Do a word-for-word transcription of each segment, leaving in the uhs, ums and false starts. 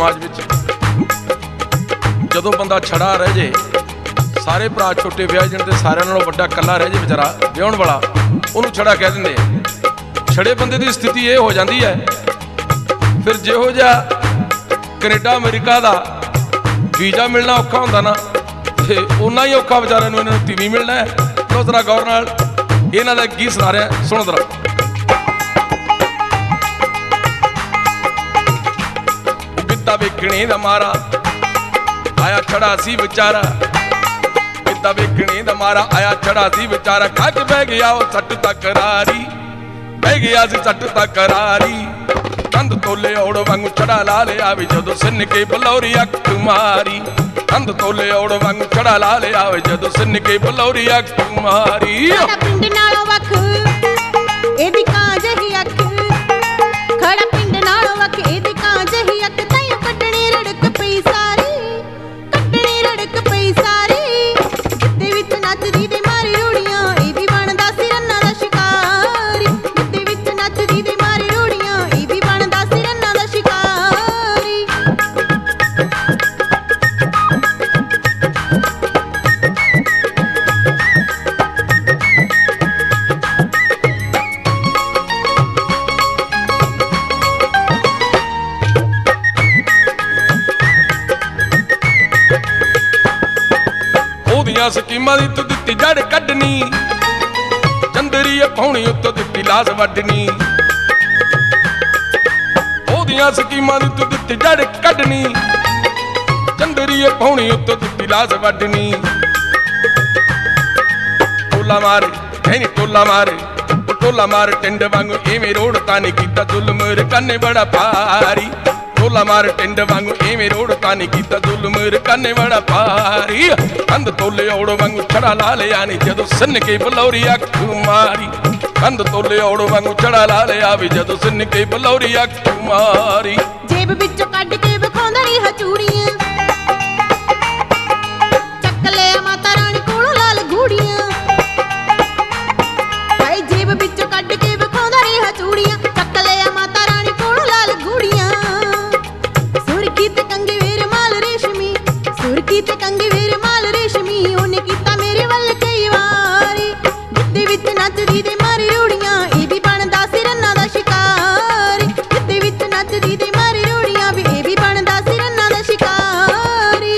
समाज विच जदों बंदा छड़ा रह जे, सारे भरा छोटे विआह जाण ते सारिਆਂ नालों वड्डा कल्ला रह जे बेचारा विआहण वाला, ਉਹਨੂੰ छड़ा कह दिंदे। छड़े बंदे की स्थिति ये हो जाती है फिर जिहो जिहा कनेडा अमेरिका का वीज़ा मिलना औखा हुंदा ना, ते उन्ना ही औखा बेचारे नूं इन्हां नूं तीवी मिलना है। लो जरा गौर नाल इन्हां दा की सुणा रिहा, सुणो जरा। गिद्धा वेखणे दा मारा आया छड़ा सी बेचारा, गिद्धा वेखणे दा मारा आया छड़ा सी बेचारा, खा के बह गया वो सट तकरारी, बह गया सी सट तकरारी। कंध तोले औड़ वांगू छड़ा ला लिया वे जदों सिन के बलौरी अख मारी, कंध तोले औड़ वांगू छड़ा ला लिया वे जदों सिन के बलौरी अख मारी। खड़ा पिंड नालों वख एदी कां जही अख, खड़ा पिंड नालों वख एदी कां जही अख, तैं कटणी रड़क पई सारी, कटणी रड़क पई सारी। गिद्दे विच नचदी दे मारी रूड़ियां ए भी बनदा सी रन्ना दा शिकारी, गिद्दे विच नचदी दे मारी रूड़ियां ए भी बनदा सी रन्ना दा शिकारी। ओदियां स्कीमां दी तू दित्ती जड़ कड्डनी, चंदरी पाउणी उत्तों दित्ती लाश वड्डनी। ओदियां स्कीमां दी तू दित्ती जड़ कड्डनी, चंदरी पाउणी उत्तों दित्ती लाश वड्डनी। टोला मारे नहीं टोला मारे, टोला मार टिंड वांगू इवें रोड़ तानी कीता जुल्म रकाने बड़ा भारी, टोला मार टिंड वांगू इवें रोड़ तानी कीता जुल्म रकाने बड़ा भारी। कंध तोले औड़ वांगू छड़ा ला लिया नी जदों सिन के बलौरी अख मारी, कंध तोले औड़ वांगू छड़ा ला लिया वे जदों सिन के बलौरी अख मारी। जेब विचों कढ के विखाउंदा नी हचूड़ियां, चक लिया माता रानी कोलों लाल घूड़ियां। हाय जेब विचों कढ के विखाउंदा नी हचूड़ियां, चक लिया माता रानी कोलों लाल घूड़ियां। सुरखी ते कंगे वेर माल रेशमी, सुरखी ते कंगे वेर माल रेशमी, ओने कीता मेरे वल कई वारी। गिद्दे विच नचदी दे मारी रूड़ियां ए भी बनदा सी रन्ना दा शिकारी, गिद्दे विच नचदी दे मारी रूड़ियां वे ए भी बनदा सी रन्ना दा शिकारी।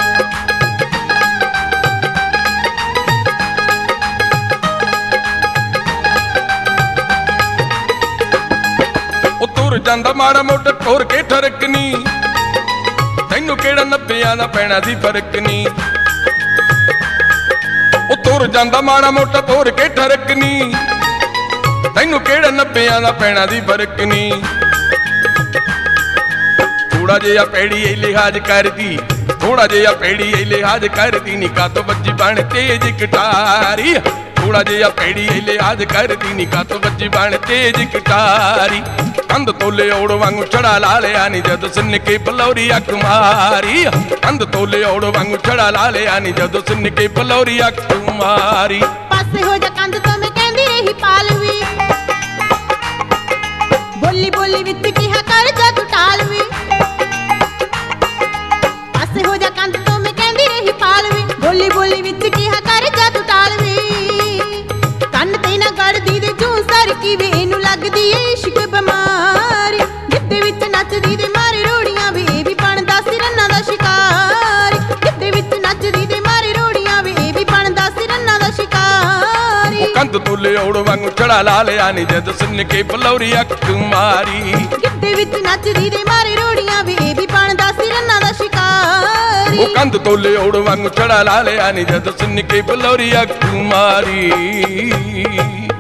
ਉਹ ਤੁਰ ਜਾਂਦਾ ਮਾੜਾ ਮੋਟਾ ਟੋਰ ਕੇ ਠਰਕਨੀ, ਤੈਨੂੰ ਕਿਹੜਾ ਨੱਬਿਆਂ ਦਾ ਪੈਣਾ ਦੀ ਫਰਕ ਨੀ। ਉਹ ਤੁਰ ਜਾਂਦਾ ਮਾੜਾ ਮੋਟਾ ਟੋਰ ਕੇ ਠਰਕਨੀ, ਤੈਨੂੰ ਕਿਹੜਾ ਨੱਬਿਆਂ ਦਾ ਪੈਣਾ ਦੀ ਫਰਕ ਨੀ। ਥੋੜਾ ਜਿਹਾ ਪੈੜੀ ਇਹ ਲਿਹਾਜ਼ ਕਰਦੀ, ਥੋੜਾ ਜਿਹਾ ਪੈੜੀ ਇਹ ਲਿਹਾਜ਼ ਕਰਦੀ ਨੀ, ਕਾਤੋਂ ਵੱਜੀ ਬਣ ਤੇਜ ਕਟਾਰੀ। थोड़ा जिहा पैड़ी लिहाज करदी नी, कातों बज्जी बण तेज कटारी। कंध तोले औड़ वांगू छड़ा ला लिया नी जदों सिन के बलौरी अख मारी, कंध तोले औड़ वांगू छड़ा ला लिया नी जदों सिन के बलौरी अख मारी। पासे हो जा कंध तो मैं कहंदी रही पालवी, बोली बोली विच किहा कर जा तू टालवी। पासे हो जा कंध तो मैं कहंदी रही पालवी, बोली बोली विच किहा कर जा तू टालवी। ਕੰਨ ਤੇ ਨਾ ਗੜਦੀ ਦੇ ਜੂ ਸਰ ਕਿਵੇਂ ਇਹਨੂੰ ਲੱਗਦੀ ਏ ਇਸ਼ਕ ਬਿਮਾਰੀ। ਗਿੱਧੇ ਵਿੱਚ ਨੱਚਦੀ ਦੇ ਮਾਰੇ ਰੋੜੀਆਂ ਵੇ ਇਹ ਵੀ ਬਣਦਾ ਸੀ ਰੰਨਾਂ ਦਾ ਸ਼ਿਕਾਰੀ, ਗਿੱਧੇ ਵਿੱਚ ਨੱਚਦੀ ਦੇ ਮਾਰੇ ਰੋੜੀਆਂ ਵੇ ਇਹ ਵੀ ਬਣਦਾ ਸੀ ਰੰਨਾਂ ਦਾ ਸ਼ਿਕਾਰੀ। ਕੰਧ ਤੋਲੇ ਔੜ ਵਾਂਗੂ ਛੜਾ ਲਾ ਲਿਆ ਨੀ ਜਦ ਸੁਣ ਕੇ ਬਲੌਰੀ ਅੱਖ ਮਾਰੀ, ਗਿੱਧੇ ਵਿੱਚ ਨੱਚਦੀ ਦੇ ਮਾਰੇ ਰੋੜੀਆਂ ਵੇ ਇਹ ਵੀ ਬਣਦਾ ਸੀ ਰੰਨਾਂ ਦਾ ਸ਼ਿਕਾਰੀ। ਉਹ ਕੰਧ ਤੋਲੇ ਔੜ ਵਾਂਗੂ ਛੜਾ ਲਾ ਲਿਆ ਨੀ ਜਦ ਸੁਣ ਕੇ ਬਲੌਰੀ ਅੱਖ ਮਾਰੀ।